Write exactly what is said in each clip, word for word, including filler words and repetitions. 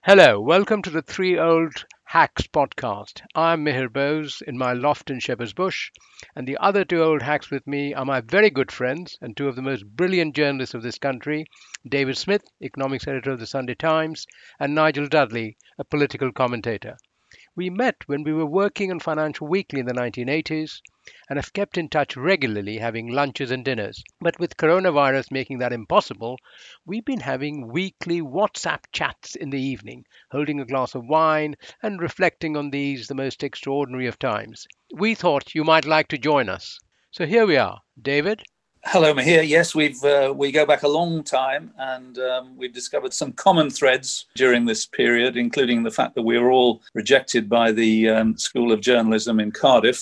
Hello, welcome to the Three Old Hacks podcast. I'm Mihir Bose in my loft in Shepherd's Bush, and the other two old hacks with me are my very good friends and two of the most brilliant journalists of this country, David Smith, economics editor of the Sunday Times, and Nigel Dudley, a political commentator. We met when we were working on Financial Weekly in the nineteen eighties and have kept in touch regularly, having lunches and dinners. But with coronavirus making that impossible, we've been having weekly WhatsApp chats in the evening, holding a glass of wine and reflecting on these, the most extraordinary of times. We thought you might like to join us. So here we are. David? Hello, Mahir. Yes, we've uh, we go back a long time, and um, we've discovered some common threads during this period, including the fact that we were all rejected by the um, School of Journalism in Cardiff.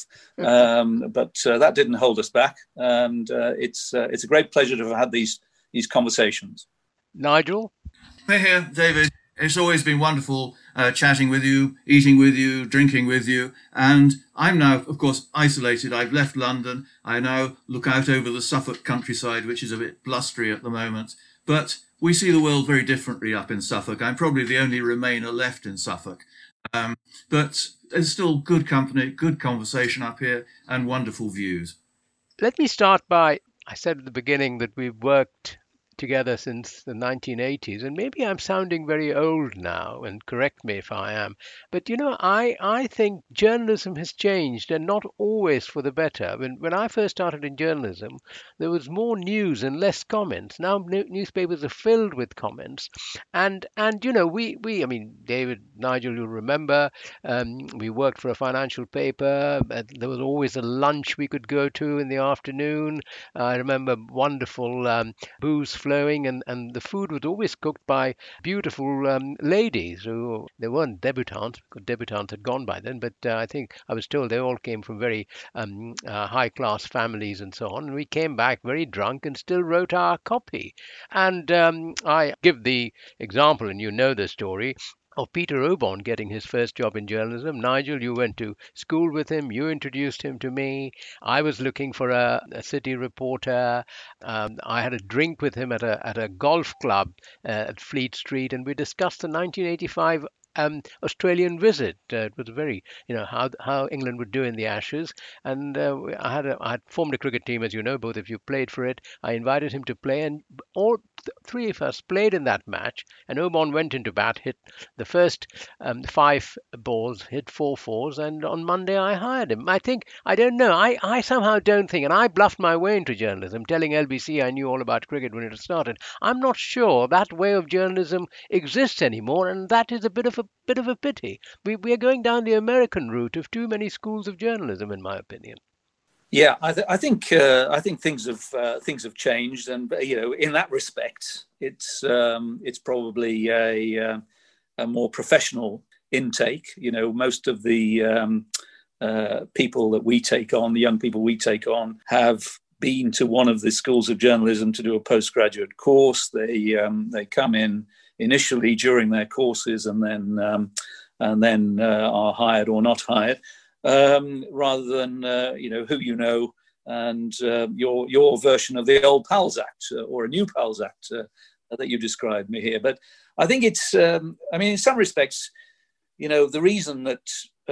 Um, but uh, that didn't hold us back, and uh, it's uh, it's a great pleasure to have had these these conversations. Nigel? Mahir, David. It's always been wonderful uh, chatting with you, eating with you, drinking with you. And I'm now, of course, isolated. I've left London. I now look out over the Suffolk countryside, which is a bit blustery at the moment. But we see the world very differently up in Suffolk. I'm probably the only Remainer left in Suffolk. Um, but there's still good company, good conversation up here, and wonderful views. Let me start by, I said at the beginning that we've worked together since the nineteen eighties, and maybe I'm sounding very old now, and correct me if I am, but you know, I, I think journalism has changed, and not always for the better. When, when I first started in journalism, there was more news and less comments. Now new, newspapers are filled with comments, and and you know, we, we I mean, David, Nigel, you'll remember, um, we worked for a financial paper. Uh, there was always a lunch we could go to in the afternoon. I remember wonderful um, booze flowing, and, and the food was always cooked by beautiful um, ladies who, they weren't debutantes, because debutantes had gone by then, but uh, I think I was told they all came from very um, uh, high class families and so on, and we came back very drunk and still wrote our copy. And um, I give the example, and you know the story, of Peter Oborne getting his first job in journalism. Nigel, you went to school with him. You introduced him to me. I was looking for a, a city reporter. Um, I had a drink with him at a at a golf club uh, at Fleet Street, and we discussed the nineteen eighty-five um, Australian visit. Uh, it was very, you know, how how England would do in the Ashes. And uh, I had a, I had formed a cricket team, as you know, both of you played for it. I invited him to play, and all th- three of us played in that match. And Oborne went into bat, hit the first um, five balls, hit four fours, and on Monday I hired him. I think, I don't know, I, I somehow don't think, and I bluffed my way into journalism, telling L B C I knew all about cricket when it started. I'm not sure that way of journalism exists anymore, and that is a bit of a bit of a pity. We we are going down the American route of too many schools of journalism, in my opinion. Yeah, I, th- I think uh, I think things have uh, things have changed, and you know, in that respect, it's um, it's probably a uh, a more professional intake. You know, most of the um, uh, people that we take on, the young people we take on, have been to one of the schools of journalism to do a postgraduate course. They um, they come in initially during their courses, and then um, and then uh, are hired or not hired, um, rather than uh, you know, who you know and uh, your your version of the old PALS Act uh, or a new PALS Act uh, that you described me here. But I think it's um, I mean, in some respects, you know, the reason that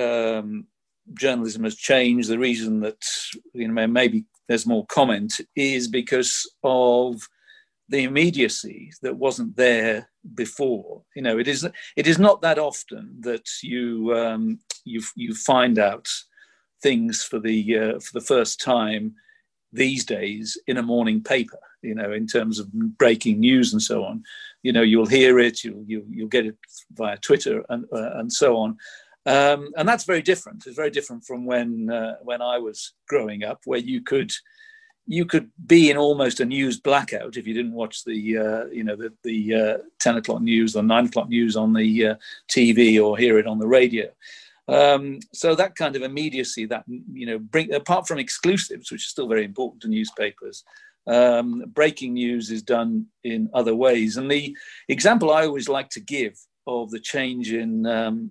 um, journalism has changed, the reason that, you know, maybe there's more comment, is because of the immediacy that wasn't there before. You know, it is it is not that often that you um, you you find out things for the uh, for the first time these days in a morning paper. You know, in terms of breaking news and so on. You know, you'll hear it, you'll you'll, you'll get it via Twitter and uh, and so on. Um, and that's very different. It's very different from when uh, when I was growing up, where you could. You could be in almost a news blackout if you didn't watch the, uh, you know, the, the uh, ten o'clock news or nine o'clock news on the uh, T V or hear it on the radio. Um, so that kind of immediacy, that, you know, bring, apart from exclusives, which are still very important to newspapers, um, breaking news is done in other ways. And the example I always like to give of the change in um,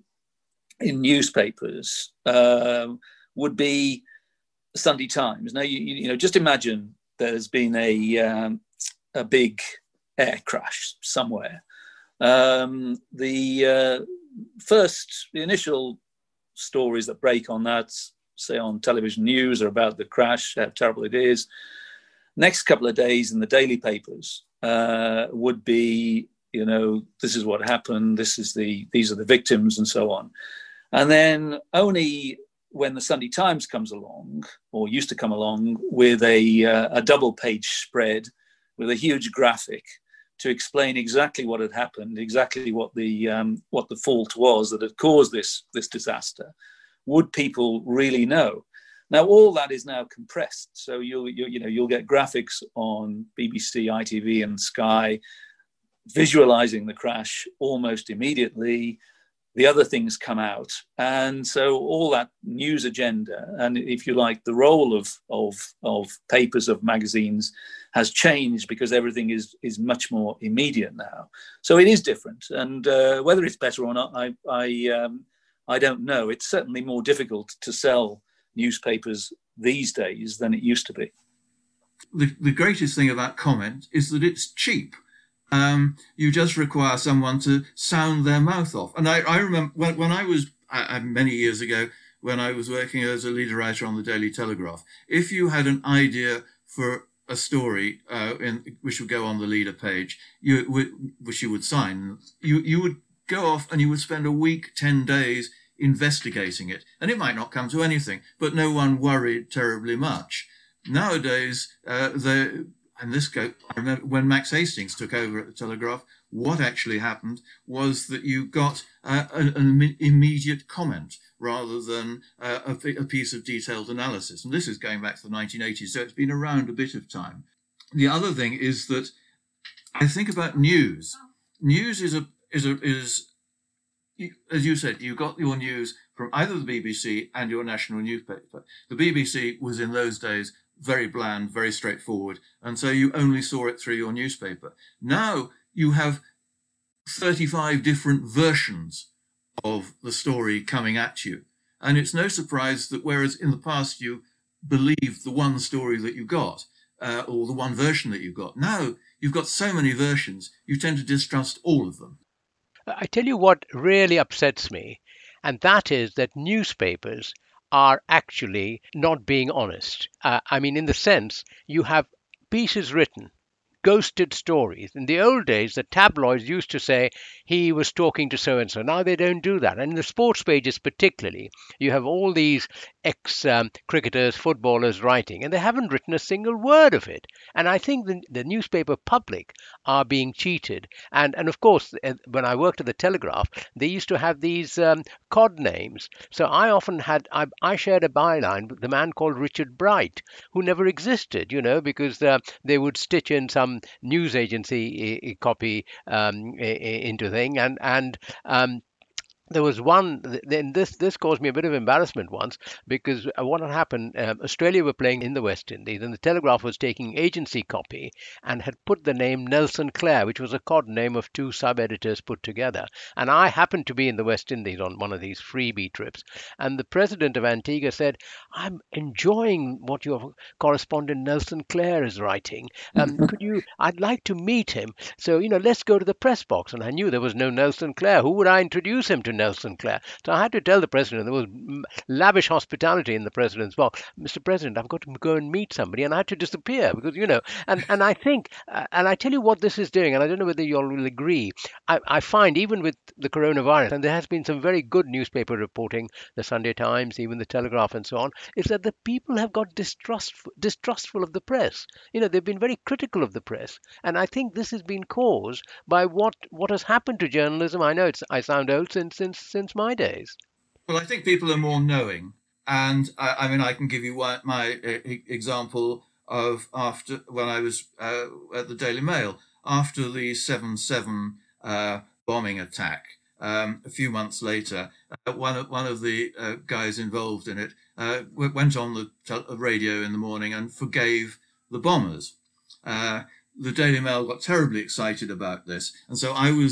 in newspapers uh, would be Sunday Times. Now, you, you know, just imagine there's been a um, a big air crash somewhere, Um, the uh, first, the initial stories that break on that, say on television news, are about the crash, how terrible it is. Next couple of days in the daily papers uh, would be, you know, this is what happened, this is the, these are the victims, and so on. And then only when the Sunday Times comes along, or used to come along, with a, uh, a double page spread with a huge graphic to explain exactly what had happened, exactly what the um, what the fault was that had caused this this disaster, would people really know? Now all that is now compressed, so you'll you, you know you'll get graphics on B B C, I T V, and Sky, visualizing the crash almost immediately. The other things come out, and so all that news agenda, and if you like, the role of of of papers, of magazines, has changed because everything is is much more immediate now. So it is different, and uh, whether it's better or not, I I um, I don't know. It's certainly more difficult to sell newspapers these days than it used to be. The the greatest thing about comment is that it's cheap. Um, you just require someone to sound their mouth off. And I, I remember when, when I was, I, I, many years ago, when I was working as a leader writer on the Daily Telegraph, if you had an idea for a story uh, in, which would go on the leader page, you would, which you would sign, you, you would go off and you would spend a week, ten days investigating it. And it might not come to anything, but no one worried terribly much. Nowadays, uh, the And this go, I remember when Max Hastings took over at the Telegraph, what actually happened was that you got uh, an, an immediate comment rather than uh, a, a piece of detailed analysis. And this is going back to the nineteen eighties, so it's been around a bit of time. The other thing is that I think about news. News is a is a is as you said, you got your news from either the B B C and your national newspaper. The B B C was in those days very bland, very straightforward, and so you only saw it through your newspaper. Now you have thirty-five different versions of the story coming at you, and it's no surprise that whereas in the past you believed the one story that you got, uh, or the one version that you got, now you've got so many versions, you tend to distrust all of them. I tell you what really upsets me, and that is that newspapers are actually not being honest. Uh, I mean, in the sense, you have pieces written, ghosted stories. In the old days, the tabloids used to say he was talking to so-and-so. Now they don't do that. And in the sports pages particularly, you have all these ex-cricketers, um, footballers writing, and they haven't written a single word of it. And I think the, the newspaper public are being cheated. And, and of course, when I worked at the Telegraph, they used to have these um, cod names. So I often had, I, I shared a byline with the man called Richard Bright, who never existed, you know, because uh, they would stitch in some news agency copy um, into thing, and and um, there was one. Then this this caused me a bit of embarrassment once, because what had happened, um, Australia were playing in the West Indies, and the Telegraph was taking agency copy and had put the name Nelson Clare, which was a cod name of two sub-editors put together. And I happened to be in the West Indies on one of these freebie trips, and the president of Antigua said, "I'm enjoying what your correspondent Nelson Clare is writing. Um, could you? I'd like to meet him. So you know, let's go to the press box." And I knew there was no Nelson Clare. Who would I introduce him to? Nelson Clare. So I had to tell the president, there was lavish hospitality in the president's box. "Mister President, I've got to go and meet somebody," and I had to disappear because, you know, and, and I think, uh, and I tell you what this is doing, and I don't know whether you all will agree, I, I find even with the coronavirus, and there has been some very good newspaper reporting, the Sunday Times, even the Telegraph and so on, is that the people have got distrustful, distrustful of the press. You know, they've been very critical of the press. And I think this has been caused by what, what has happened to journalism. I know it's, I sound old since Since, since my days. Well, I think people are more knowing. And I, I mean, I can give you one, my uh, example of after when I was uh, at the Daily Mail, after the seven seven uh, bombing attack, um, a few months later, uh, one, of, one of the uh, guys involved in it uh, went on the tel- radio in the morning and forgave the bombers. Uh, the Daily Mail got terribly excited about this. And so I was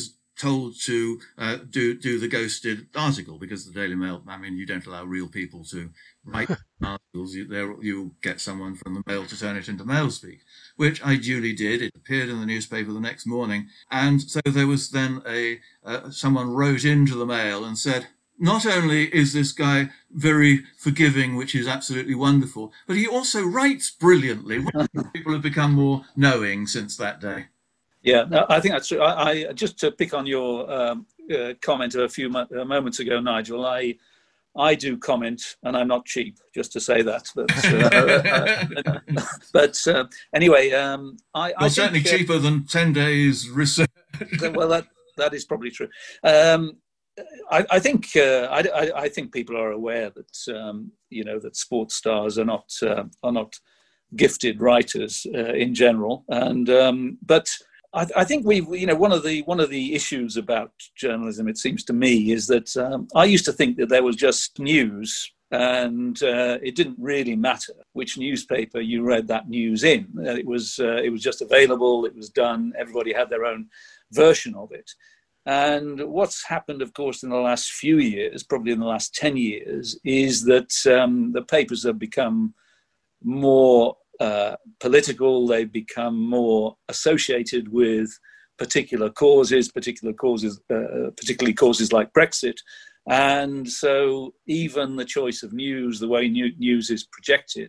told to uh, do do the ghosted article, because the Daily Mail, I mean, you don't allow real people to write articles. You, there, you get someone from the Mail to turn it into Mailspeak, which I duly did. It appeared in the newspaper the next morning, and so there was then a uh, someone wrote into the Mail and said, not only is this guy very forgiving, which is absolutely wonderful, but he also writes brilliantly. People have become more knowing since that day. Yeah, no, I think that's true. I, I just to pick on your um, uh, comment a few mo- uh, moments ago, Nigel. I I do comment, and I'm not cheap, just to say that. But uh, uh, but uh, anyway, um, I, You're I certainly think, uh, cheaper than ten days research. well, that that is probably true. Um, I, I think uh, I, I, I think people are aware that um, you know that sports stars are not uh, are not gifted writers uh, in general, and um, but. I, I think we, you know, one of the one of the issues about journalism, it seems to me, is that um, I used to think that there was just news, and uh, it didn't really matter which newspaper you read that news in. Uh, it was uh, it was just available. It was done. Everybody had their own version of it. And what's happened, of course, in the last few years, probably in the last ten years, is that um, the papers have become more Uh, political. They've become more associated with particular causes, particular causes, uh, particularly causes like Brexit. And so even the choice of news, the way new, news is projected,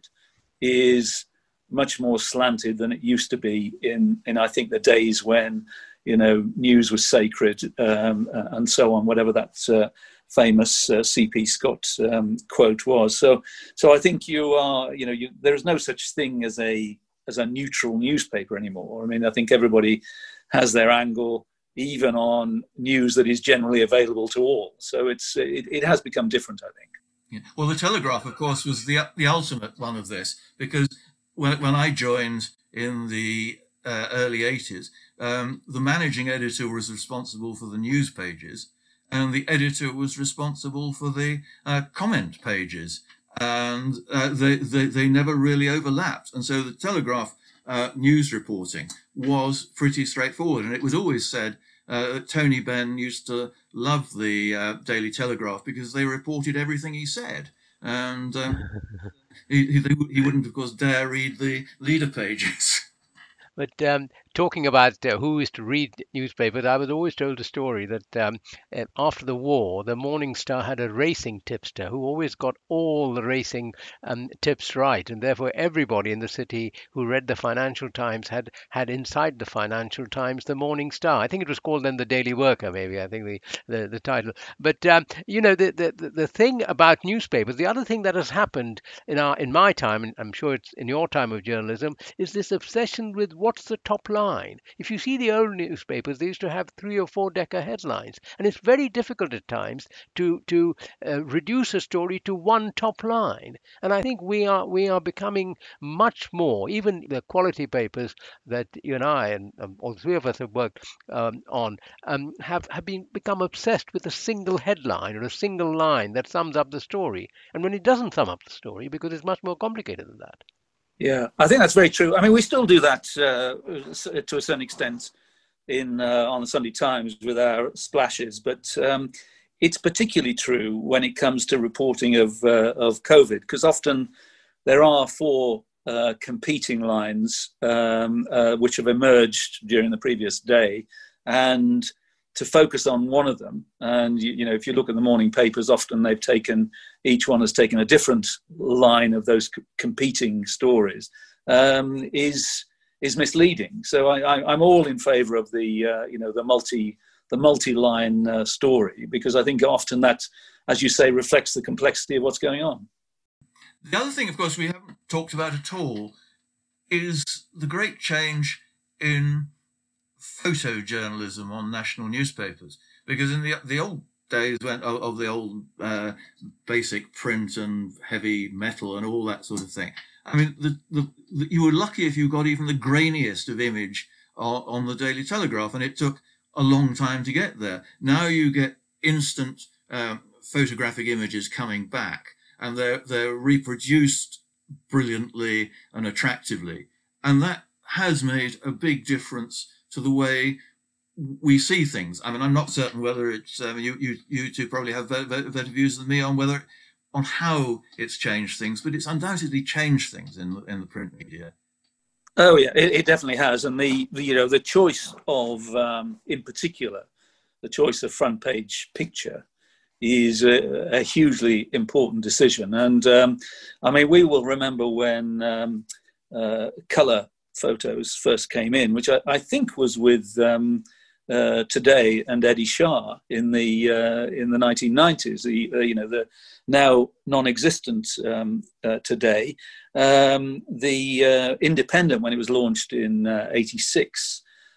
is much more slanted than it used to be in, in I think, the days when, you know, news was sacred um, and so on, whatever that uh, famous uh, C P Scott um, quote was. So, so I think you are, you know, you, there is no such thing as a as a neutral newspaper anymore. I mean, I think everybody has their angle, even on news that is generally available to all. So it's it, it has become different, I think. Yeah. Well, the Telegraph, of course, was the the ultimate one of this, because when when I joined in the uh, early eighties, um, the managing editor was responsible for the news pages, and the editor was responsible for the uh, comment pages, and uh, they, they they never really overlapped. And so the Telegraph uh, news reporting was pretty straightforward, and it was always said uh, that Tony Benn used to love the uh, Daily Telegraph because they reported everything he said, and um, he, he he wouldn't, of course, dare read the leader pages. But um, talking about uh, who is to read newspapers, I was always told a story that um, uh, after the war, the Morning Star had a racing tipster who always got all the racing um, tips right, and therefore everybody in the city who read the Financial Times had had inside the Financial Times the Morning Star. I think it was called then the Daily Worker, maybe. I think the the, the title. But um, you know, the, the the thing about newspapers, the other thing that has happened in our in my time, and I'm sure it's in your time of journalism, is this obsession with what's the top line. If you see the old newspapers, they used to have three or four decker headlines, and it's very difficult at times to to uh, reduce a story to one top line. And I think we are we are becoming much more. Even the quality papers that you and I and um, all three of us have worked um, on um, have have been become obsessed with a single headline or a single line that sums up the story. And when it doesn't sum up the story, because it's much more complicated than that. Yeah, I think that's very true. I mean, we still do that uh, to a certain extent in uh, on the Sunday Times with our splashes, but um, it's particularly true when it comes to reporting of uh, of COVID, because often there are four uh, competing lines um, uh, which have emerged during the previous day, and to focus on one of them. And, you, you know, if you look at the morning papers, often they've taken, each one has taken a different line of those c- competing stories, um, is is misleading. So I, I, I'm all in favour of the, uh, you know, the multi the multi-line uh, story, because I think often that, as you say, reflects the complexity of what's going on. The other thing, of course, we haven't talked about at all is the great change in photojournalism on national newspapers, because in the the old days when of, of the old uh, basic print and heavy metal and all that sort of thing, I mean, the, the, the, you were lucky if you got even the grainiest of image on, on the Daily Telegraph, and it took a long time to get there. Now you get instant um, photographic images coming back, and they're they're reproduced brilliantly and attractively, and that has made a big difference to the way we see things. I mean, I'm not certain whether it's um, you, you you two probably have better, better views than me on whether on how it's changed things, but it's undoubtedly changed things in in the print media. Oh yeah, it, it definitely has, and the, the you know the choice of um, in particular, the choice of front page picture is a, a hugely important decision. And um, I mean, we will remember when um, uh, colour photos first came in, which I, I think was with um, uh, Today and Eddie Shah in the uh, in the nineteen nineties. The uh, you know the now non-existent um, uh, Today, um, the uh, Independent, when it was launched in uh, eighty-six.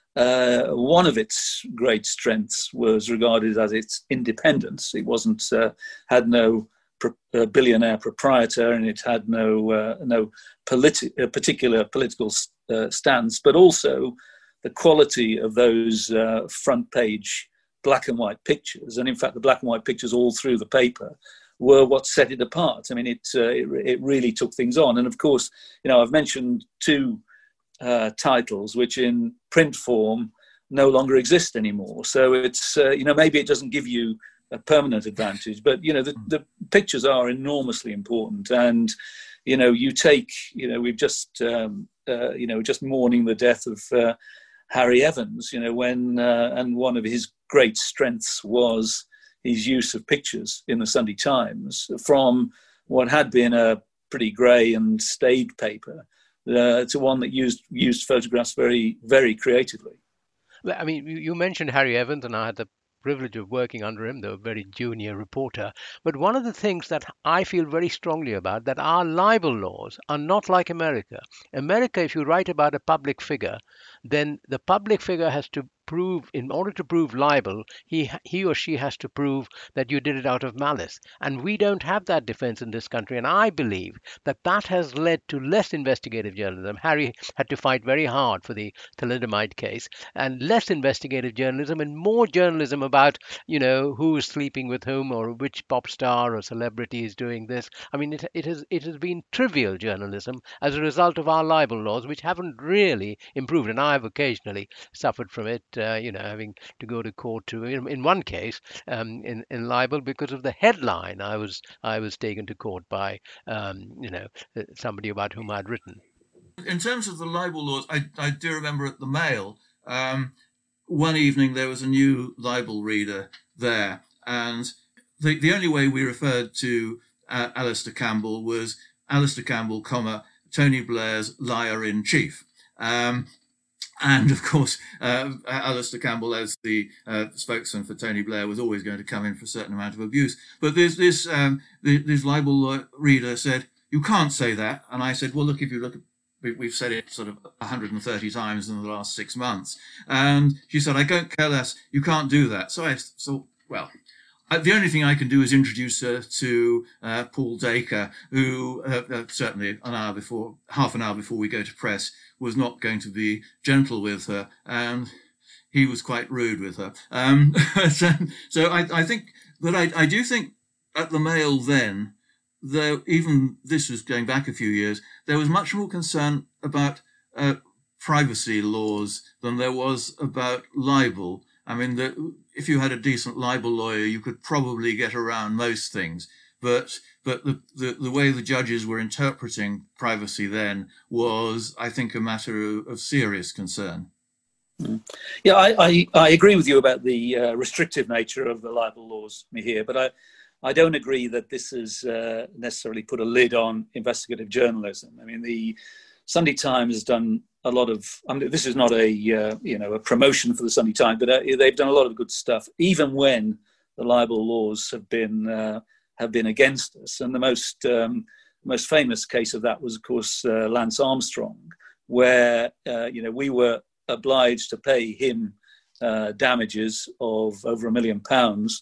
Uh, one of its great strengths was regarded as its independence. It wasn't uh, had no pro- uh, billionaire proprietor, and it had no uh, no politi- uh, particular political uh, stance, but also the quality of those uh, front page black and white pictures, and in fact the black and white pictures all through the paper were what set it apart. I mean, it uh, it, it really took things on, and of course, you know, I've mentioned two Uh, titles which in print form no longer exist anymore. So it's, uh, you know, maybe it doesn't give you a permanent advantage, but, you know, the, the pictures are enormously important. And, you know, you take, you know, we've just, um, uh, you know, just mourning the death of uh, Harry Evans, you know, when, uh, and one of his great strengths was his use of pictures in the Sunday Times from what had been a pretty grey and staid paper Uh, to one that used used photographs very, very creatively. I mean, you mentioned Harry Evans, and I had the privilege of working under him, though a very junior reporter. But one of the things that I feel very strongly about, that our libel laws are not like America. America, if you write about a public figure, then the public figure has to prove, in order to prove libel, he he or she has to prove that you did it out of malice. And we don't have that defense in this country. And I believe that that has led to less investigative journalism. Harry had to fight very hard for the thalidomide case, and less investigative journalism and more journalism about, you know, who is sleeping with whom, or which pop star or celebrity is doing this. I mean, it, it has it has been trivial journalism as a result of our libel laws, which haven't really improved. And I've occasionally suffered from it, uh, you know, having to go to court to, in, in one case, um, in, in libel, because of the headline. I was I was taken to court by, um, you know, somebody about whom I'd written. In terms of the libel laws, I, I do remember at the Mail, um, one evening there was a new libel reader there, and the, the only way we referred to uh, Alistair Campbell was Alistair Campbell, comma, Tony Blair's liar-in-chief. Um, and, of course, uh, Alistair Campbell, as the uh, spokesman for Tony Blair, was always going to come in for a certain amount of abuse. But this, this, um, this libel reader said, "You can't say that." And I said, "Well, look, if you look at we've said it sort of one hundred thirty times in the last six months. And she said, "I don't care less. You can't do that." So I thought, well, I, the only thing I can do is introduce her to uh, Paul Dacre, who uh, uh, certainly an hour before, half an hour before we go to press, was not going to be gentle with her. And he was quite rude with her. Um, so so I, I think, but I, I do think at the Mail then, though even this was going back a few years, there was much more concern about uh, privacy laws than there was about libel. I mean, the, if you had a decent libel lawyer, you could probably get around most things. But but the, the, the way the judges were interpreting privacy then was, I think, a matter of, of serious concern. Mm. Yeah, I, I, I agree with you about the uh, restrictive nature of the libel laws here, but I, I don't agree that this has uh, necessarily put a lid on investigative journalism. I mean, the Sunday Times has done a lot of, I mean, this is not a, uh, you know, a promotion for the Sunday Times, but uh, they've done a lot of good stuff, even when the libel laws have been, uh, have been against us. And the most, um, most famous case of that was, of course, uh, Lance Armstrong, where, uh, you know, we were obliged to pay him uh, damages of over a million pounds.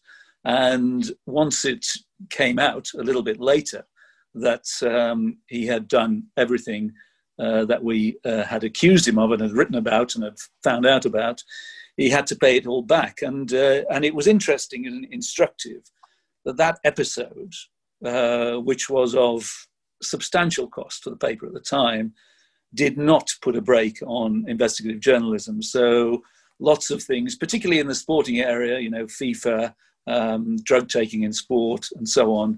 And once it came out a little bit later that um, he had done everything uh, that we uh, had accused him of and had written about and had found out about, he had to pay it all back. And uh, and it was interesting and instructive that that episode, uh, which was of substantial cost to the paper at the time, did not put a brake on investigative journalism. So lots of things, particularly in the sporting area, you know, FIFA, um, drug taking in sport, and so on.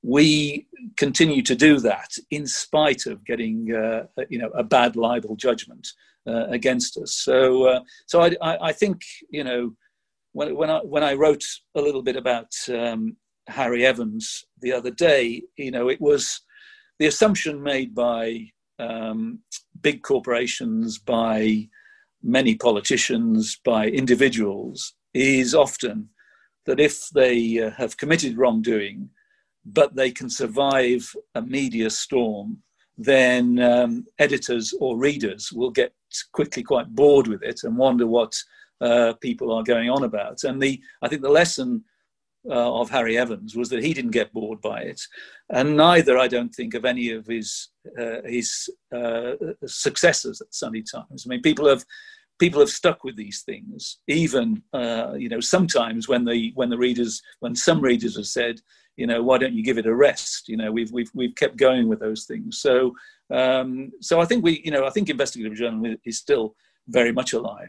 We continue to do that in spite of getting, uh, you know, a bad libel judgment uh, against us. So, uh, so I, I, I think, you know, when when I when I wrote a little bit about um, Harry Evans the other day, you know, it was the assumption made by um, big corporations, by many politicians, by individuals, is often that if they uh, have committed wrongdoing, but they can survive a media storm, then um, editors or readers will get quickly quite bored with it and wonder what uh, people are going on about. And the I think the lesson uh, of Harry Evans was that he didn't get bored by it, and neither, I don't think, of any of his uh, his uh, successors at Sunday Times. I mean, people have people have stuck with these things, even uh, you know, sometimes when the when the readers when some readers have said, you know, why don't you give it a rest? You know, we've we've we've kept going with those things. So um, so I think we, you know, I think investigative journalism is still very much alive.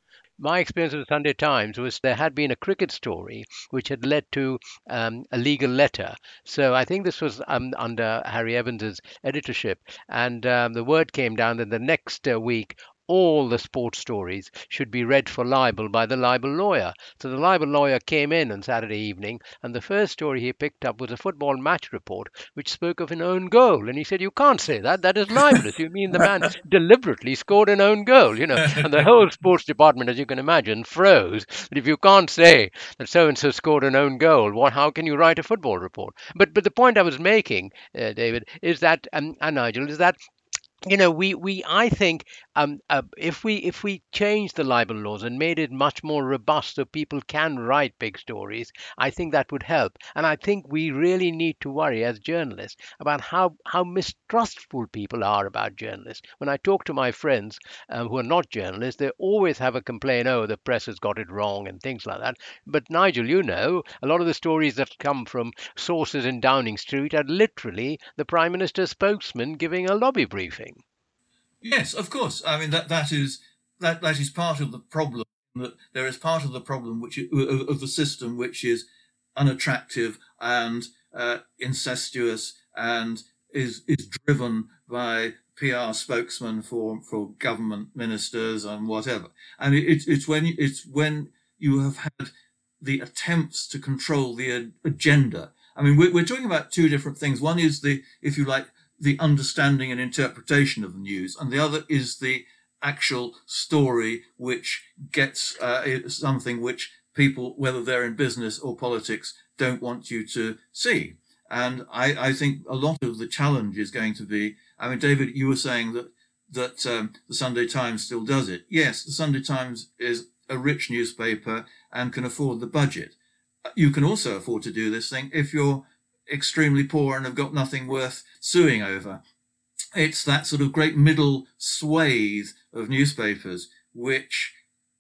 My experience with the Sunday Times was there had been a cricket story which had led to um, a legal letter. So I think this was um, under Harry Evans's editorship, and um, the word came down that the next uh, week all the sports stories should be read for libel by the libel lawyer. So the libel lawyer came in on Saturday evening, and the first story he picked up was a football match report which spoke of an own goal. And he said, you can't say that. That is libelous. You mean the man deliberately scored an own goal, you know. And the whole sports department, as you can imagine, froze. But if you can't say that so-and-so scored an own goal, what, how can you write a football report? But but the point I was making, uh, David, is that, um, and Nigel, is that you know, we, we I think um, uh, if we if we changed the libel laws and made it much more robust so people can write big stories, I think that would help. And I think we really need to worry as journalists about how how mistrustful people are about journalists. When I talk to my friends um, who are not journalists, they always have a complaint, oh, the press has got it wrong and things like that. But Nigel, you know, a lot of the stories that come from sources in Downing Street are literally the Prime Minister's spokesman giving a lobby briefing. Yes, of course. I mean, that that is that that is part of the problem. That there is part of the problem which of, of the system which is unattractive and uh, incestuous and is is driven by P R spokesmen for for government ministers and whatever. And it, it, it's when it's when you have had the attempts to control the agenda. I mean, we're, we're talking about two different things. One is the, if you like, the understanding and interpretation of the news, and the other is the actual story which gets uh, something which people, whether they're in business or politics, don't want you to see. And I, I think a lot of the challenge is going to be, I mean, David, you were saying that that um, the Sunday Times still does it. Yes, the Sunday Times is a rich newspaper and can afford the budget. You can also afford to do this thing if you're extremely poor and have got nothing worth suing over. It's that sort of great middle swathe of newspapers which,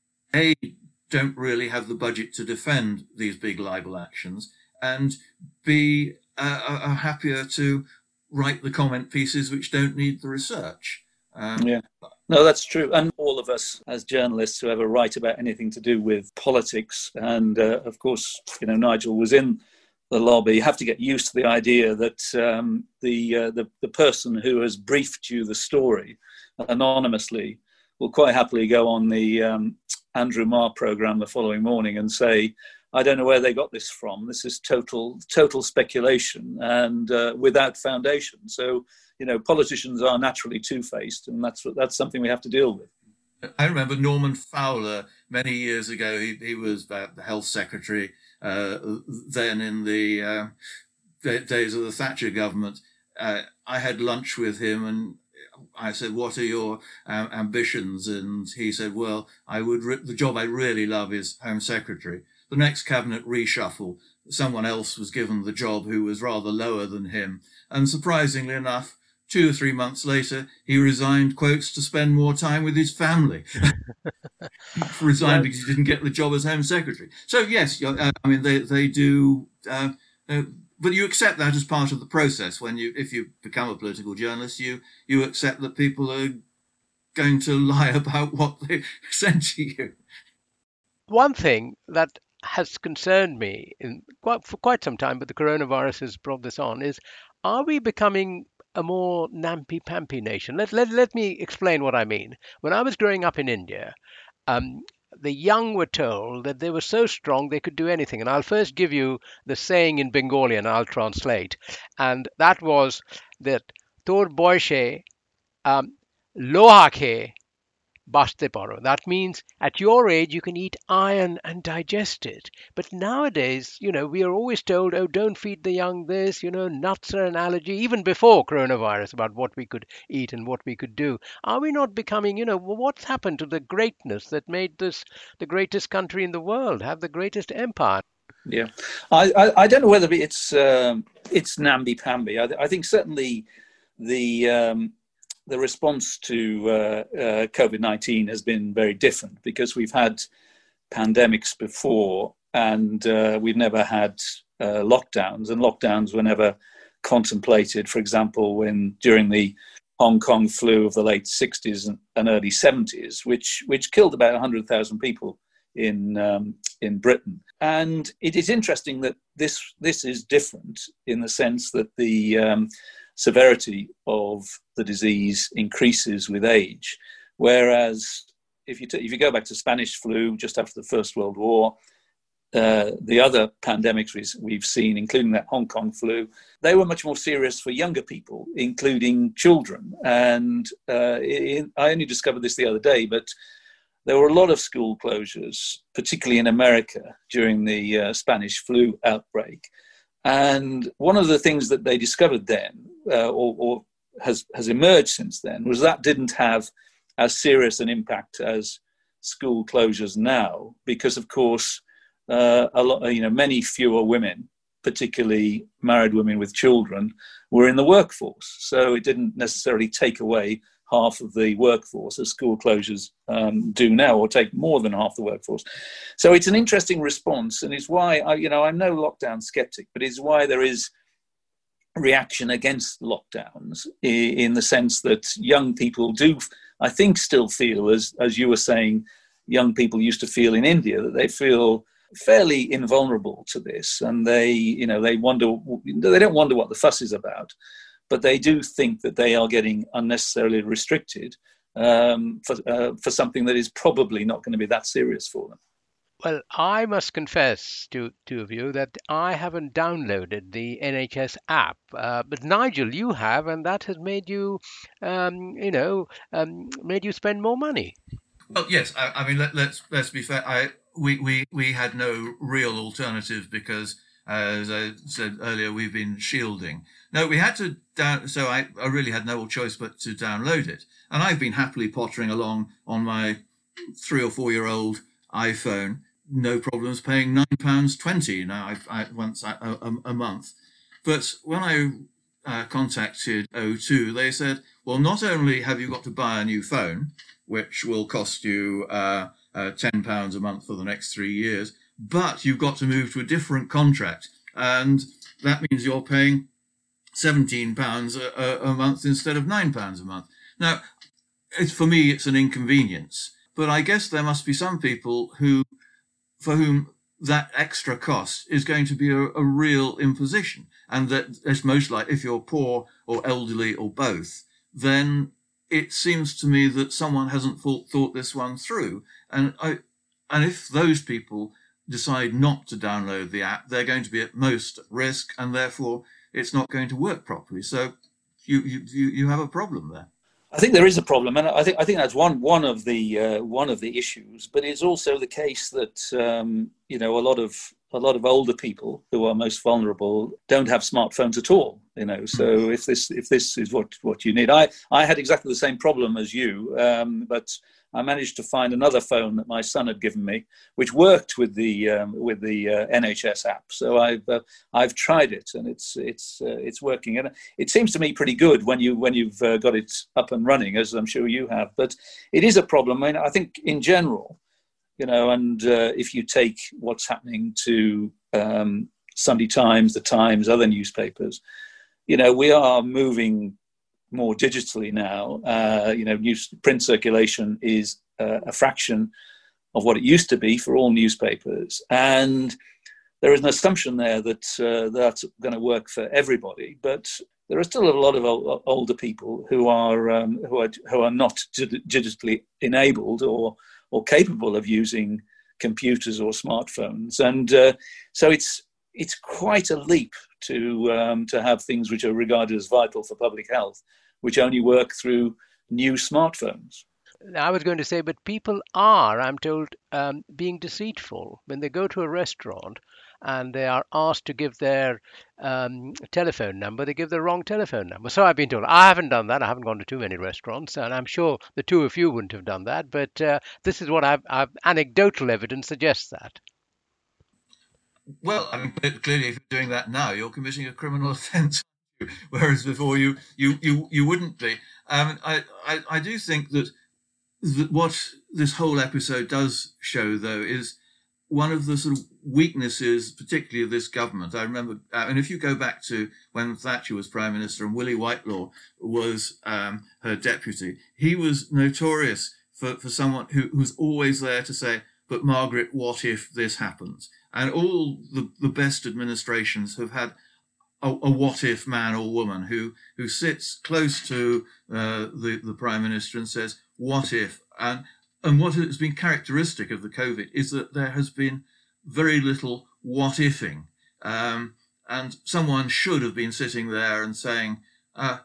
A, don't really have the budget to defend these big libel actions, and B, uh, are happier to write the comment pieces which don't need the research. Um, yeah. No, that's true. And all of us as journalists who ever write about anything to do with politics, and uh, of course, you know, Nigel was in the lobby, you have to get used to the idea that um, the, uh, the the person who has briefed you the story anonymously will quite happily go on the um, Andrew Marr programme the following morning and say, I don't know where they got this from. This is total total speculation and uh, without foundation. So, you know, politicians are naturally two-faced, and that's that's something we have to deal with. I remember Norman Fowler many years ago. He, he was the health secretary uh, then in the uh, days of the Thatcher government. Uh, I had lunch with him and I said, what are your um, ambitions? And he said, well, I would re- the job I really love is Home Secretary. The next cabinet reshuffle, someone else was given the job who was rather lower than him. And surprisingly enough, two or three months later, he resigned, quotes, to spend more time with his family. He resigned because he didn't get the job as Home Secretary. So, yes, uh, I mean, they, they do... Uh, uh, but you accept that as part of the process. When you, if you become a political journalist, you, you accept that people are going to lie about what they sent to you. one thing that has concerned me in quite, for quite some time, but the coronavirus has brought this on, is are we becoming a more namby-pamby nation? Let, let, let me explain what I mean. When I was growing up in India, um, the young were told that they were so strong they could do anything. And I'll first give you the saying in Bengali and I'll translate. And that was that Tor boyshe um, loha khe baste paro. That means at your age you can eat iron and digest it. But nowadays, you know, we are always told, oh, don't feed the young this, you know, nuts are an allergy, even before coronavirus, about what we could eat and what we could do. Are we not becoming, you know, what's happened to the greatness that made this the greatest country in the world, have the greatest empire? Yeah, I, I, I don't know whether it's um, it's namby-pamby. I, I think certainly the um, the response to uh, uh, COVID nineteen has been very different, because we've had pandemics before and uh, we've never had uh, lockdowns, and lockdowns were never contemplated. For example, when during the Hong Kong flu of the late sixties and, and early seventies, which which killed about one hundred thousand people in um, in Britain. And it is interesting that this this is different in the sense that the um, severity of the disease increases with age, whereas if you t- if you go back to Spanish flu just after the First World War, uh, the other pandemics we've seen, including that Hong Kong flu, they were much more serious for younger people, including children. And uh, it, I only discovered this the other day, but there were a lot of school closures, particularly in America, during the uh, Spanish flu outbreak. And one of the things that they discovered then, uh, or, or has, has emerged since then, was that didn't have as serious an impact as school closures now, because, of course, uh, a lot, you know, many fewer women, particularly married women with children, were in the workforce. So it didn't necessarily take away half of the workforce, as school closures um, do now, or take more than half the workforce. So it's an interesting response, and it's why I, you know, I'm no lockdown skeptic, but it's why there is reaction against lockdowns, in the sense that young people do, I think, still feel, as as you were saying, young people used to feel in India, that they feel fairly invulnerable to this, and they, you know, they wonder, they don't wonder what the fuss is about, but they do think that they are getting unnecessarily restricted um, for, uh, for something that is probably not going to be that serious for them. Well, I must confess to two of you that I haven't downloaded the N H S app, uh, but Nigel, you have, and that has made you, um, you know, um, made you spend more money. Well, yes. I, I mean, let, let's let's be fair. I we, we we had no real alternative because, uh, as I said earlier, we've been shielding. No, we had to down. So I, I really had no choice but to download it, and I've been happily pottering along on my three or four year old iPhone. No problems paying nine pounds twenty now. I, I once a, a, a month, but when I uh, contacted O two, they said, "Well, not only have you got to buy a new phone, which will cost you uh, uh, ten pounds a month for the next three years, but you've got to move to a different contract, and that means you're paying seventeen pounds a, a, a month instead of nine pounds a month." Now, it's, for me, it's an inconvenience, but I guess there must be some people who, for whom that extra cost is going to be a, a real imposition, and that it's most like, if you're poor or elderly or both, then it seems to me that someone hasn't thought, thought this one through. And I, and if those people decide not to download the app, they're going to be at most at risk, and therefore it's not going to work properly. So you you you have a problem there. I think there is a problem, and I think I think that's one one of the uh, one of the issues. But it's also the case that um, you know a lot of a lot of older people who are most vulnerable don't have smartphones at all. You know, so mm. if this if this is what, what you need, I I had exactly the same problem as you, um, but I managed to find another phone that my son had given me, which worked with the um, with the uh, N H S app. So I've uh, I've tried it, and it's it's uh, it's working, and it seems to me pretty good when you when you've uh, got it up and running, as I'm sure you have. But it is a problem. I mean, I think in general, you know, and uh, if you take what's happening to um, Sunday Times, the Times, other newspapers, you know, we are moving more digitally now. Uh, you know, news print circulation is uh, a fraction of what it used to be for all newspapers. And there is an assumption there that uh, that's going to work for everybody, but there are still a lot of o- older people who are um, who are who are not dig- digitally enabled or or capable of using computers or smartphones, and uh, so it's it's quite a leap to um, to have things which are regarded as vital for public health, which only work through new smartphones. I was going to say, but people are, I'm told, um, being deceitful when they go to a restaurant and they are asked to give their um, telephone number. They give the wrong telephone number. So I've been told. I haven't done that. I haven't gone to too many restaurants, and I'm sure the two of you wouldn't have done that. But uh, this is what I've, I've anecdotal evidence suggests that. Well, I mean, clearly, if you're doing that now, you're committing a criminal offence, whereas before you you you, you wouldn't be. Um, I, I I do think that. What this whole episode does show, though, is one of the sort of weaknesses, particularly of this government. I remember, uh, and if you go back to when Thatcher was Prime Minister and Willie Whitelaw was um, her deputy, he was notorious for, for someone who, who's always there to say, but Margaret, what if this happens? And all the, the best administrations have had a, a what if man or woman who, who sits close to uh, the, the Prime Minister and says, what if? And and what has been characteristic of the COVID is that there has been very little what ifing. Um, and someone should have been sitting there and saying, uh,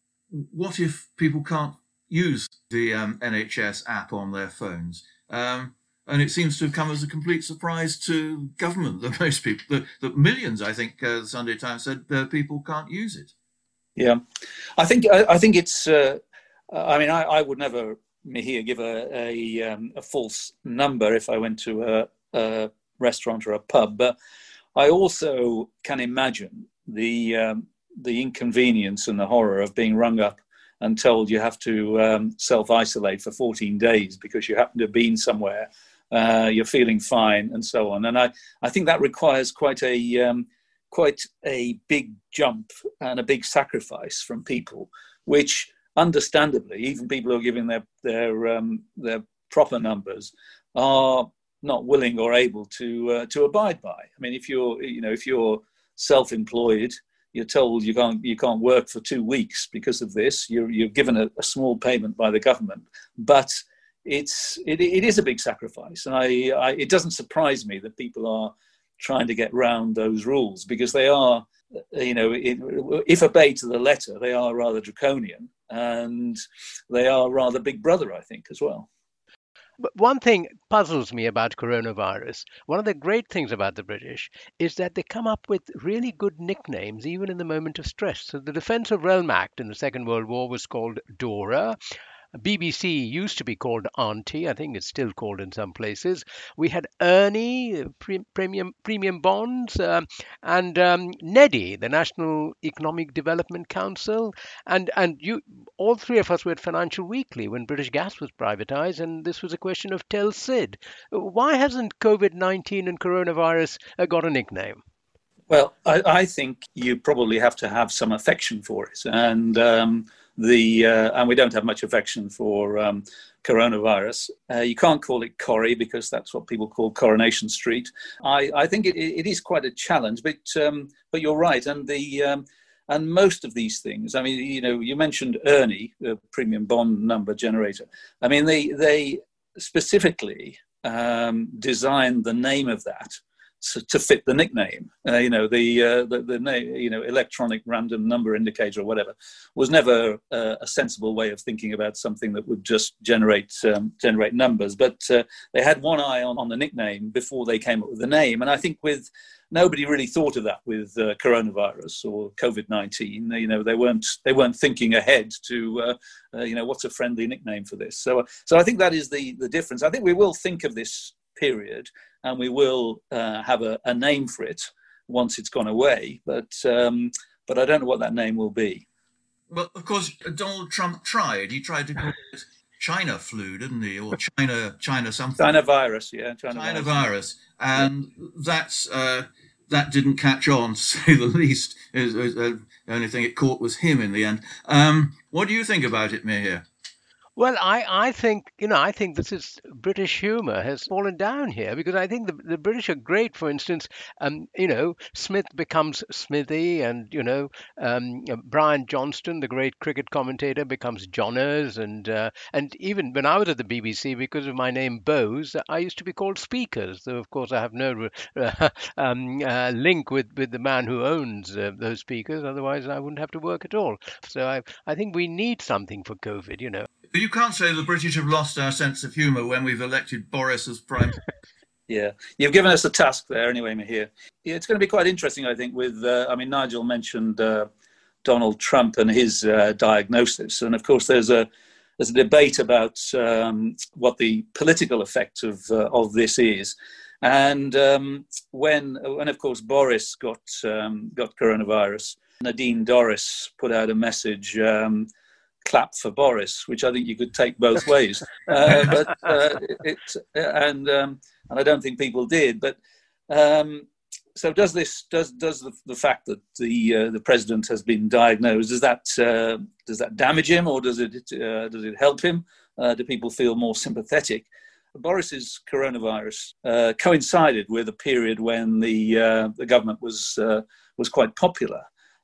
what if people can't use the um, N H S app on their phones? Um, and it seems to have come as a complete surprise to government that most people, that, that millions, I think, uh, the Sunday Times said, uh, people can't use it. Yeah, I think I, I think it's. Uh, I mean, I, I would never, Mihir, give a a, um, a false number if I went to a, a restaurant or a pub, but I also can imagine the um, the inconvenience and the horror of being rung up and told you have to um, self-isolate for fourteen days because you happen to have been somewhere, uh, you're feeling fine, and so on. And I, I think that requires quite a um, quite a big jump and a big sacrifice from people, which understandably, even people who are giving their their um, their proper numbers are not willing or able to uh, to abide by. I mean, if you're you know if you're self-employed, you're told you can't you can't work for two weeks because of this. You're you're given a, a small payment by the government, but it's it, it is a big sacrifice, and I, I it doesn't surprise me that people are trying to get round those rules because they are, you know, it, if obeyed to the letter, they are rather draconian and they are rather big brother, I think, as well. But one thing puzzles me about coronavirus. One of the great things about the British is that they come up with really good nicknames, even in the moment of stress. So the Defence of Realm Act in the Second World War was called Dora. B B C used to be called Auntie. I think it's still called in some places. We had Ernie, pre- premium premium bonds, um, and um, NEDI, the National Economic Development Council, and and you. All three of us were at Financial Weekly when British Gas was privatised, and this was a question of Tel Cid. Why hasn't COVID nineteen and coronavirus uh, got a nickname? Well, I, I think you probably have to have some affection for it, and. Um, The uh, and we don't have much affection for um, coronavirus. Uh, you can't call it Corrie because that's what people call Coronation Street. I, I think it, it is quite a challenge, but um, but you're right. And the um, and most of these things. I mean, you know, you mentioned Ernie, the premium bond number generator. I mean, they they specifically um, designed the name of that to fit the nickname. Uh, you know, the, uh, the the name, you know, electronic random number indicator or whatever was never uh, a sensible way of thinking about something that would just generate um, generate numbers. But uh, they had one eye on, on the nickname before they came up with the name. And I think with nobody really thought of that with uh, coronavirus or COVID nineteen. You know, they weren't they weren't thinking ahead to uh, uh, you know, what's a friendly nickname for this. So so I think that is the the difference. I think we will think of this period and we will uh, have a, a name for it once it's gone away, but um, but I don't know what that name will be. Well, of course, Donald Trump tried. He tried to call it China flu, didn't he? Or China China something. China virus, yeah. China, China virus. virus. And yeah. that's uh, that didn't catch on, to say the least. It, it, uh, the only thing it caught was him in the end. Um, what do you think about it, Mihir? Well, I, I think, you know, I think this is British humour has fallen down here because I think the, the British are great. For instance, um, you know, Smith becomes Smithy, and you know, um, uh, Brian Johnston, the great cricket commentator, becomes Johners, and uh, and even when I was at the B B C, because of my name Bose, I used to be called Speakers. Though of course I have no uh, um, uh, link with with the man who owns uh, those speakers. Otherwise, I wouldn't have to work at all. So I I think we need something for COVID. You know. But you can't say the British have lost our sense of humour when we've elected Boris as prime. Yeah, you've given us a task there anyway, Mihir. Yeah, it's going to be quite interesting, I think, with, uh, I mean, Nigel mentioned uh, Donald Trump and his uh, diagnosis. And of course, there's a there's a debate about um, what the political effect of uh, of this is. And um, when, when, of course, Boris got um, got coronavirus, Nadine Dorries put out a message, um, clap for Boris, which I think you could take both ways. Uh, but uh, it, and um, and I don't think people did. But um, so does this? Does does the, the fact that the uh, the president has been diagnosed, does that uh, does that damage him, or does it uh, does it help him? Uh, do people feel more sympathetic? Boris's coronavirus uh, coincided with a period when the uh, the government was uh, was quite popular.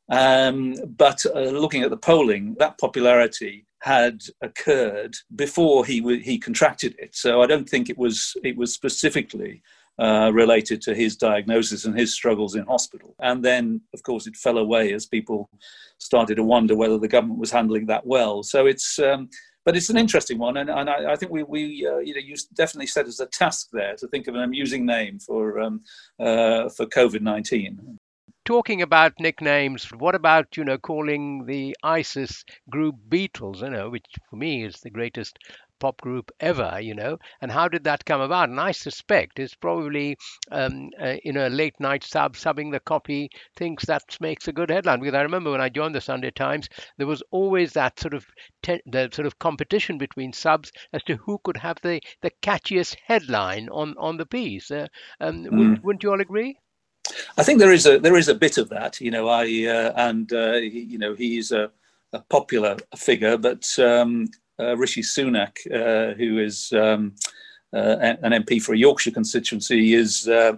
Um, but uh, looking at the polling, that popularity had occurred before he w- he contracted it. So I don't think it was it was specifically uh, related to his diagnosis and his struggles in hospital. And then, of course, it fell away as people started to wonder whether the government was handling that well. So it's um, but it's an interesting one, and, and I, I think we we uh, you know you definitely set as a task there to think of an amusing name for um, uh, for COVID nineteen. Talking about nicknames, what about, you know, calling the ISIS group Beatles, you know, which for me is the greatest pop group ever, you know, and how did that come about? And I suspect it's probably, um, uh, you know, late night sub subbing the copy thinks that makes a good headline. Because I remember when I joined the Sunday Times, there was always that sort of te- the sort of competition between subs as to who could have the, the catchiest headline on, on the piece. Uh, um, Mm. wouldn't, wouldn't you all agree? I think there is a there is a bit of that, you know. I uh, and uh, he, you know he's a, a popular figure, but um, uh, Rishi Sunak, uh, who is um, uh, an M P for a Yorkshire constituency, is uh,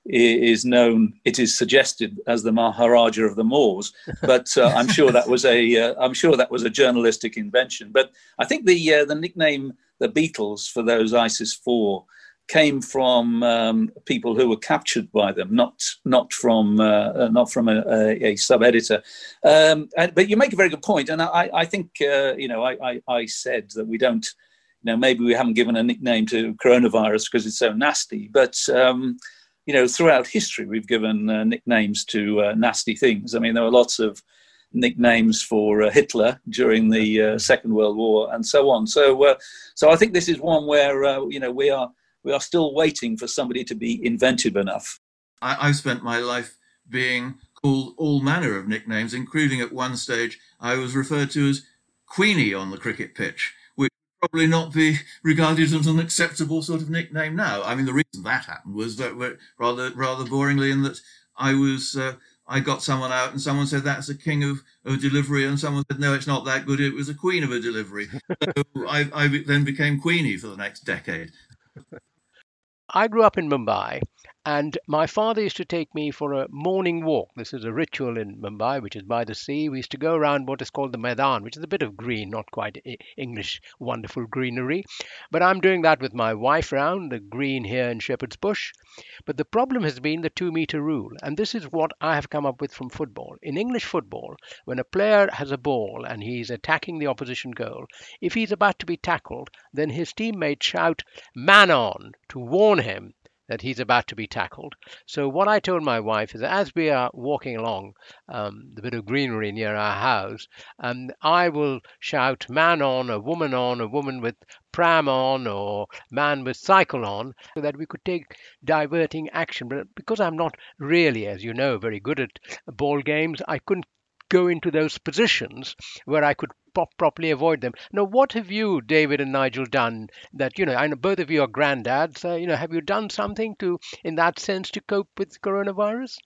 is known. It is suggested as the Maharaja of the Moors, but uh, I'm sure that was a uh, I'm sure that was a journalistic invention. But I think the uh, the nickname the Beatles for those ISIS four came from um, people who were captured by them, not not from uh, not from a, a, a sub editor. Um, and, but you make a very good point, and I, I think uh, you know I, I, I said that we don't, you know, maybe we haven't given a nickname to coronavirus because it's so nasty, but um, you know, throughout history we've given uh, nicknames to uh, nasty things. I mean, there were lots of nicknames for uh, Hitler during the uh, Second World War and so on. So, uh, so I think this is one where uh, you know we are. We are still waiting for somebody to be inventive enough. I, I've spent my life being called all manner of nicknames, including at one stage I was referred to as Queenie on the cricket pitch, which would probably not be regarded as an acceptable sort of nickname now. I mean, the reason that happened was that rather rather boringly in that I was uh, I got someone out and someone said that's a king of, of delivery, and someone said no, it's not that good, it was a queen of a delivery. So I, I then became Queenie for the next decade. I grew up in Mumbai, and my father used to take me for a morning walk. This is a ritual in Mumbai, which is by the sea. We used to go around what is called the Maidan, which is a bit of green, not quite E- English wonderful greenery. But I'm doing that with my wife round the green here in Shepherd's Bush. But the problem has been the two meter rule, and this is what I have come up with from football. In English football, when a player has a ball and he's attacking the opposition goal, if he's about to be tackled, then his teammates shout "man on" to warn him that he's about to be tackled. So what I told my wife is that as we are walking along um, the bit of greenery near our house, um, I will shout "man on," a woman on, a woman with pram on, or man with cycle on, so that we could take diverting action. But because I'm not really, as you know, very good at ball games, I couldn't go into those positions where I could pop properly avoid them. Now, what have you, David and Nigel, done that, you know, I know both of you are granddads, uh, you know, have you done something to, in that sense, to cope with coronavirus?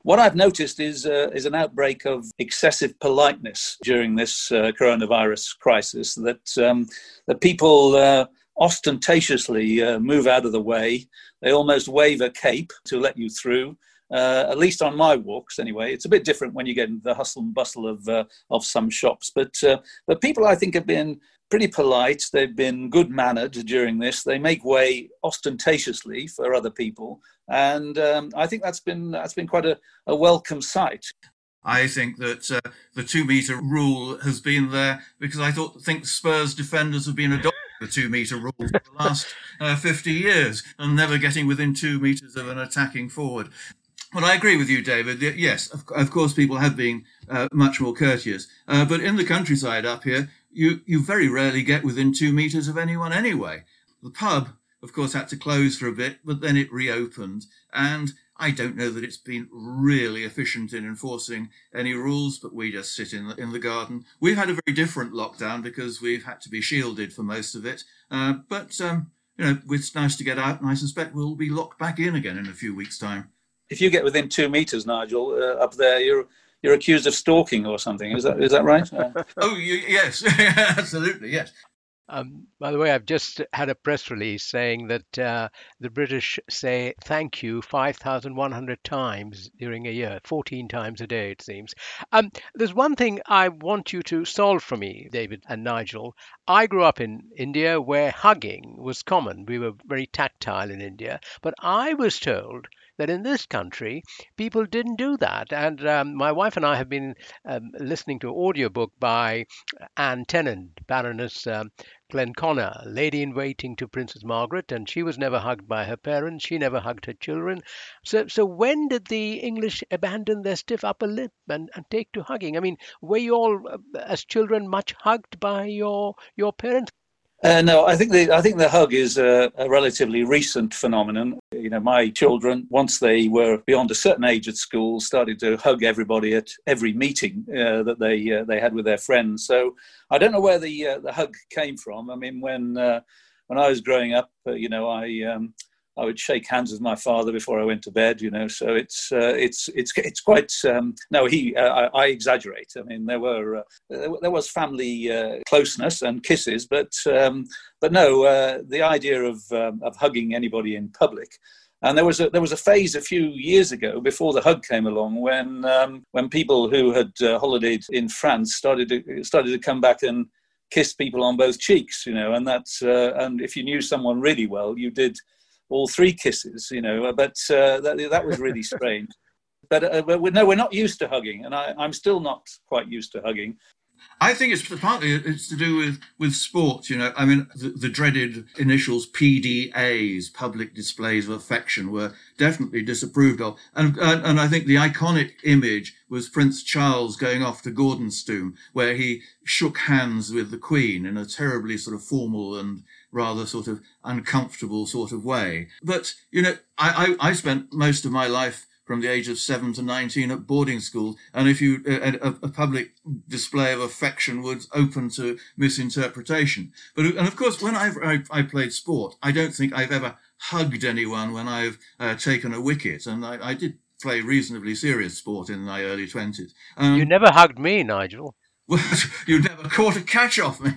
What I've noticed is uh, is an outbreak of excessive politeness during this uh, coronavirus crisis, that um, that people uh, ostentatiously uh, move out of the way. They almost wave a cape to let you through. Uh, at least on my walks, anyway. It's a bit different when you get into the hustle and bustle of uh, of some shops. But uh, but people, I think, have been pretty polite. They've been good-mannered during this. They make way ostentatiously for other people. And um, I think that's been that's been quite a, a welcome sight. I think that uh, the two-metre rule has been there because I thought think Spurs defenders have been adopting the two-metre rule for the last uh, fifty years and never getting within two metres of an attacking forward. But I agree with you, David. Yes, of, of course, people have been uh, much more courteous. Uh, but in the countryside up here, you, you very rarely get within two metres of anyone anyway. The pub, of course, had to close for a bit, but then it reopened. And I don't know that it's been really efficient in enforcing any rules, but we just sit in the, in the garden. We've had a very different lockdown because we've had to be shielded for most of it. Uh, but, um, you know, it's nice to get out, and I suspect we'll be locked back in again in a few weeks' time. If you get within two metres, Nigel, uh, up there, you're you're accused of stalking or something. Is that is that right? Uh, oh, you, yes, absolutely, yes. Um, by the way, I've just had a press release saying that uh, the British say thank you five thousand one hundred times during a year, fourteen times a day, it seems. Um, there's one thing I want you to solve for me, David and Nigel. I grew up in India where hugging was common. We were very tactile in India. But I was told that in this country, people didn't do that. And um, my wife and I have been um, listening to an audiobook by Anne Tennant, Baroness um, Glenconner, lady in waiting to Princess Margaret, and she was never hugged by her parents. She never hugged her children. So, so when did the English abandon their stiff upper lip and, and take to hugging? I mean, were you all, uh, as children, much hugged by your your parents? Uh, no, I think the I think the hug is a, a relatively recent phenomenon. You know, my children, once they were beyond a certain age at school, started to hug everybody at every meeting uh, that they uh, they had with their friends. So I don't know where the uh, the hug came from. I mean, when uh, when I was growing up, uh, you know, I um, I would shake hands with my father before I went to bed. You know, so it's uh, it's it's it's quite. Um, no, he uh, I, I exaggerate. I mean, there were uh, there, there was family uh, closeness and kisses, but um, but no, uh, the idea of um, of hugging anybody in public. And there was a there was a phase a few years ago before the hug came along when um, when people who had uh, holidayed in France started to started to come back and kiss people on both cheeks. You know, and that's uh, and if you knew someone really well, you did all three kisses, you know, but uh, that, that was really strange. But, uh, but no, we're not used to hugging, and I, I'm still not quite used to hugging. I think it's partly it's to do with, with sport, you know. I mean, the, the dreaded initials P D As, public displays of affection, were definitely disapproved of. And, and, and I think the iconic image was Prince Charles going off to Gordonstoun, where he shook hands with the Queen in a terribly sort of formal and rather sort of uncomfortable sort of way. But, you know, I, I, I spent most of my life from the age of seven to nineteen at boarding school. And if you, a, a public display of affection was open to misinterpretation. But, and of course, when I've, I, I played sport, I don't think I've ever hugged anyone when I've uh, taken a wicket. And I, I did play reasonably serious sport in my early twenties. Um, You never hugged me, Nigel. Well, you never caught a catch off me.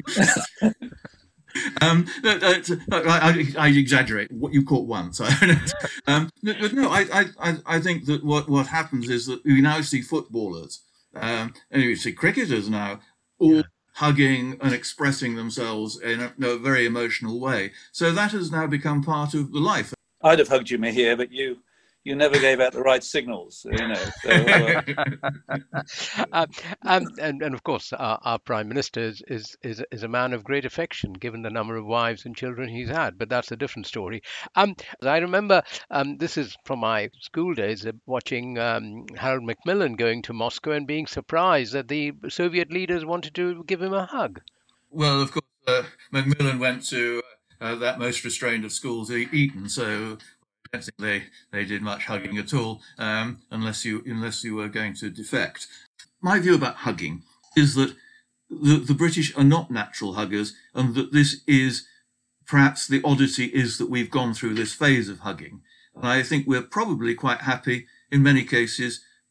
Um, I, I, I exaggerate. What you caught once. um, but no, I, I, I think that what, what happens is that we now see footballers, um, and you see cricketers now, all yeah. hugging and expressing themselves in a, in a very emotional way. So that has now become part of the life. I'd have hugged you, Mihir, but you you never gave out the right signals, you know. So, uh... um, um, and, and of course, our, our Prime Minister is, is, is, is a man of great affection, given the number of wives and children he's had. But that's a different story. Um, I remember, um, this is from my school days, uh, watching um, Harold Macmillan going to Moscow and being surprised that the Soviet leaders wanted to give him a hug. Well, of course, uh, Macmillan went to uh, that most restrained of schools, Eton, so I don't think they, they did much hugging at all, um, unless you unless you were going to defect. My view about hugging is that the, the British are not natural huggers, and that this is perhaps the oddity is that we've gone through this phase of hugging. And I think we're probably quite happy in many cases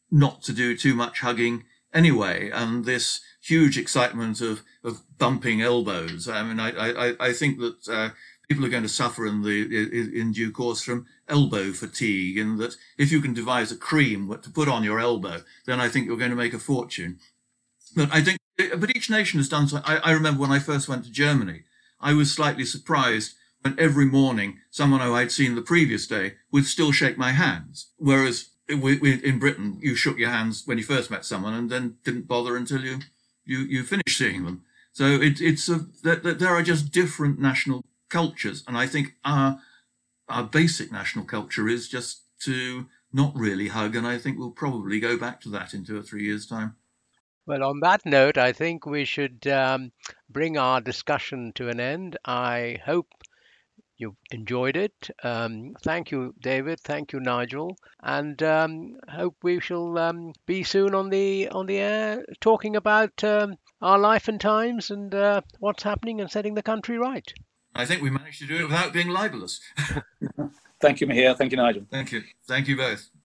not to do too much hugging anyway, and this huge excitement of, of bumping elbows. I mean, I, I, I think that uh, people are going to suffer in the in due course from elbow fatigue, and that if you can devise a cream to put on your elbow, then I think you're going to make a fortune. But I think, but each nation has done so. I, I remember when I first went to Germany, I was slightly surprised when every morning someone who I'd seen the previous day would still shake my hands, whereas in Britain you shook your hands when you first met someone and then didn't bother until you you, you finished seeing them. So it, it's a, there are just different national cultures, and I think our our basic national culture is just to not really hug, and I think we'll probably go back to that in two or three years' time. Well, on that note, I think we should um, bring our discussion to an end. I hope you enjoyed it. Um, thank you, David. Thank you, Nigel. And um, hope we shall um, be soon on the on the air talking about um, our life and times and uh, what's happening and setting the country right. I think we managed to do it without being libelous. Thank you, Mihir. Thank you, Nigel. Thank you. Thank you both.